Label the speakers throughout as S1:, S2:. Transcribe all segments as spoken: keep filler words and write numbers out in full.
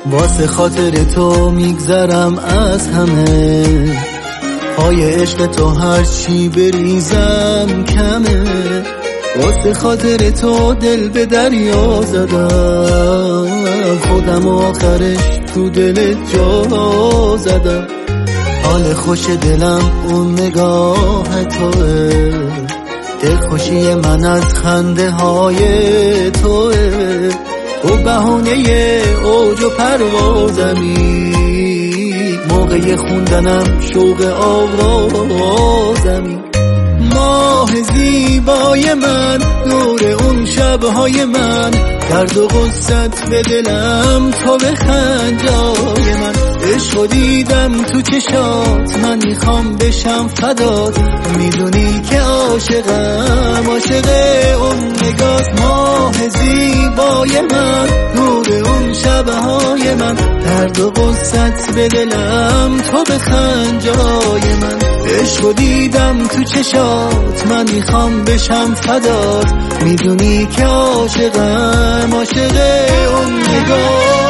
S1: واسه خاطر تو میگذرم از همه، پای عشق تو هر چی بریزم کمه. واسه خاطر تو دل به دریا زدم، خودم آخرش تو دلت جا زدم. حال خوش دلم اون نگاه توه، دلخوشی من از خنده های توه. تو بهانه اوج و پروازمی، موقع خوندنم شوق آوازمی. ماه زیبای من، نور اون شبهای من، درد و غصت به دلم تو بخند جای من. عشق دیدم تو چشات، من میخوام بشم فدات. میدونی که عاشقم، عاشق اون نگات. ماه زیبای من، نور اون شبهای من، درد و غصت به دلم تو بخند جای من. عشق دیدم تو چشات، من میخوام بشم فدات. میدونی که عاشقم، عاشق اون نگات.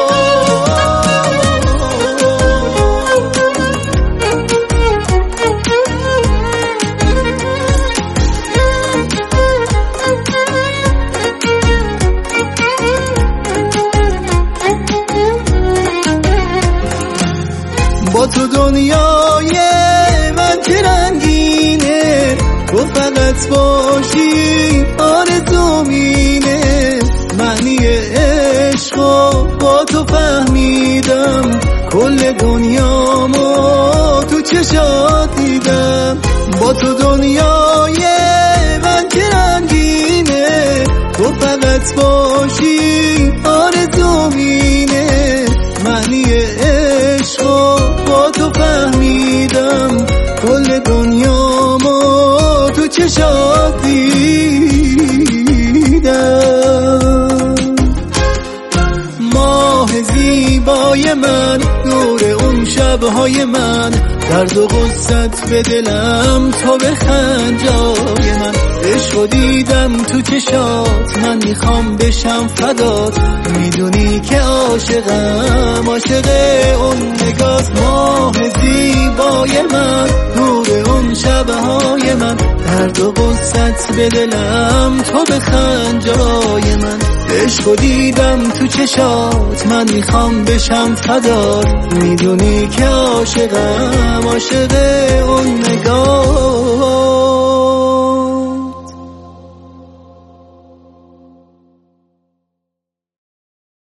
S1: با تو دنیای من چه رنگینه، تو فقط باشی آرزومینه. معنی عشقو با تو فهمیدم، کل دنیامو تو چشات دیدم. با تو دنیای من چه رنگینه، تو فقط باشی آرزومینه. معنی عشقو با تو فهمیدم، کل دنیامو تو چشات دیدم. ماه زیبای من، نور اون شبهای من، درد و غصت به دلم تو بخند جای من. عشق دیدم تو چشات، من میخوام بشم فدات. میدونی که عاشقم، عاشق اون نگات. ماه زیبای من، نور اون شبهای من، درد و غصت به دلم تو بخند جای من. عشق دیدم تو چشات، من میخوام بشم فدات. میدونی که عاشقم، عاشق اون نگات.